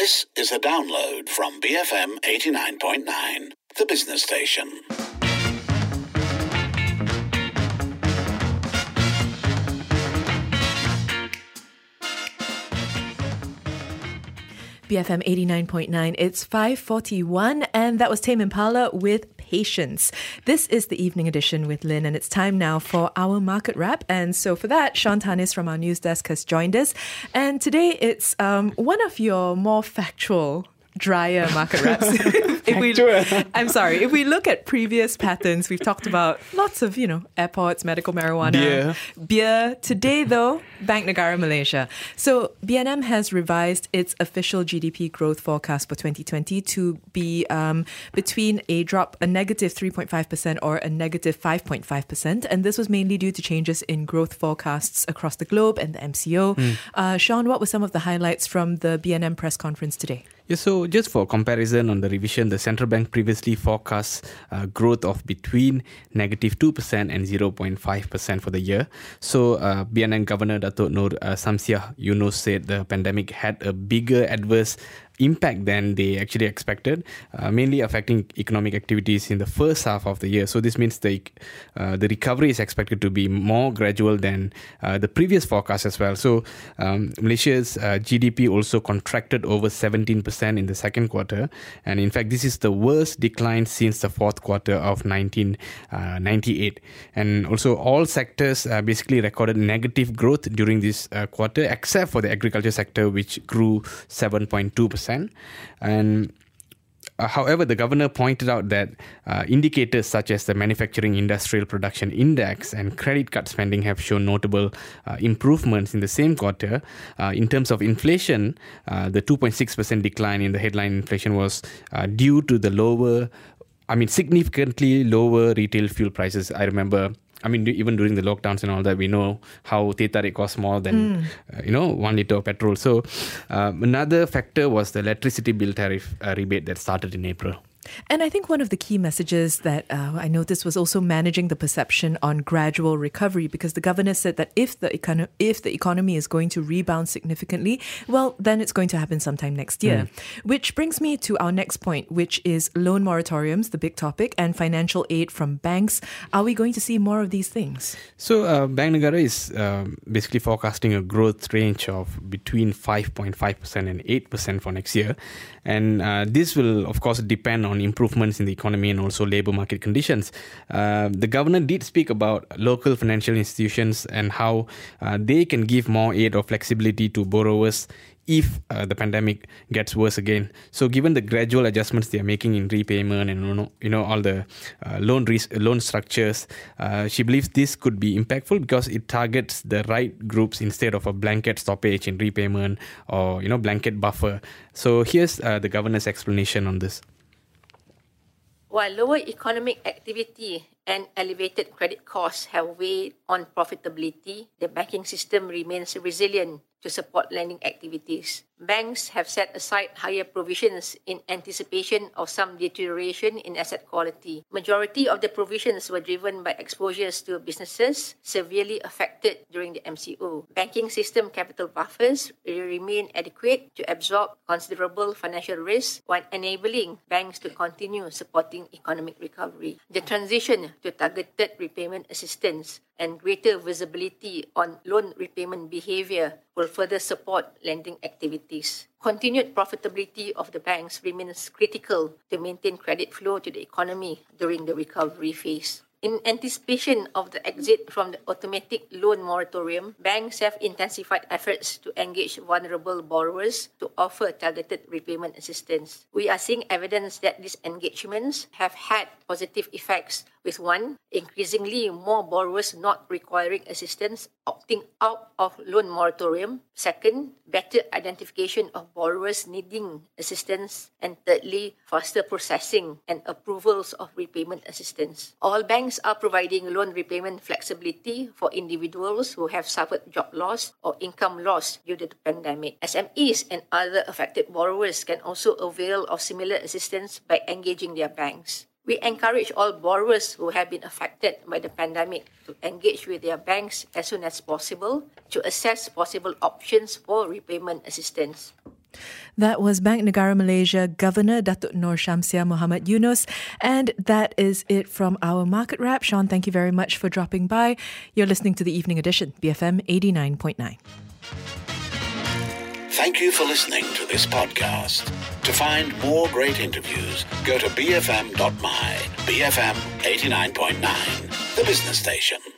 This is a download from BFM 89.9, the business station. BFM 89.9, it's 5:41, and that was Tame Impala with Patience. This is the evening edition with Lynn, and it's time now for our market wrap. And so for that, Sean Tanis from our news desk has joined us. And today it's one of your more factual, drier market wraps. If we look at previous patterns, we've talked about lots of, airports, medical marijuana, beer. Today, though, Bank Negara Malaysia. So BNM has revised its official GDP growth forecast for 2020 to be between a negative 3.5% or a negative 5.5%. And this was mainly due to changes in growth forecasts across the globe and the MCO. Sean, what were some of the highlights from the BNM press conference today? Yeah, so just for comparison on the revision, the central bank previously forecast growth of between negative 2% and 0.5% for the year. So BNM Governor Datuk Noor Samsiah Yunos said the pandemic had a bigger adverse impact than they actually expected, mainly affecting economic activities in the first half of the year. So this means the recovery is expected to be more gradual than the previous forecast as well. So Malaysia's GDP also contracted over 17% in the second quarter. And in fact, this is the worst decline since the fourth quarter of 1998. And also all sectors basically recorded negative growth during this quarter, except for the agriculture sector, which grew 7.2%. And however, the governor pointed out that indicators such as the Manufacturing Industrial Production Index and credit card spending have shown notable improvements in the same quarter. In terms of inflation, the 2.6% decline in the headline inflation was due to the significantly lower retail fuel prices. I remember, even during the lockdowns and all that, we know how teh tarik costs more than, 1 litre of petrol. So another factor was the electricity bill tariff rebate that started in April. And I think one of the key messages that I noticed was also managing the perception on gradual recovery, because the governor said that if the economy is going to rebound significantly, well, then it's going to happen sometime next year. Which brings me to our next point, which is loan moratoriums, the big topic, and financial aid from banks. Are we going to see more of these things? So Bank Negara is basically forecasting a growth range of between 5.5% and 8% for next year. And this will, of course, depend on improvements in the economy and also labour market conditions. The governor did speak about local financial institutions and how they can give more aid or flexibility to borrowers if the pandemic gets worse again. So given the gradual adjustments they are making in repayment and all the loan structures, she believes this could be impactful because it targets the right groups instead of a blanket stoppage in repayment or blanket buffer. So here's the governor's explanation on this. While lower economic activity and elevated credit costs have weighed on profitability, the banking system remains resilient to support lending activities. Banks have set aside higher provisions in anticipation of some deterioration in asset quality. Majority of the provisions were driven by exposures to businesses severely affected during the MCO. Banking system capital buffers remain adequate to absorb considerable financial risk while enabling banks to continue supporting economic recovery. The transition to targeted repayment assistance and greater visibility on loan repayment behavior will further support lending activities. Continued profitability of the banks remains critical to maintain credit flow to the economy during the recovery phase. In anticipation of the exit from the automatic loan moratorium, banks have intensified efforts to engage vulnerable borrowers to offer targeted repayment assistance. We are seeing evidence that these engagements have had positive effects, with one, increasingly more borrowers not requiring assistance opting out of loan moratorium. Second, better identification of borrowers needing assistance. And thirdly, faster processing and approvals of repayment assistance. All banks are providing loan repayment flexibility for individuals who have suffered job loss or income loss due to the pandemic. SMEs and other affected borrowers can also avail of similar assistance by engaging their banks. We encourage all borrowers who have been affected by the pandemic to engage with their banks as soon as possible to assess possible options for repayment assistance. That was Bank Negara Malaysia Governor Datuk Noor Shamsia Mohamad Yunus. And that is it from our Market Wrap. Sean, thank you very much for dropping by. You're listening to the Evening Edition, BFM 89.9. Thank you for listening to this podcast. To find more great interviews, go to bfm.my, BFM 89.9, the business station.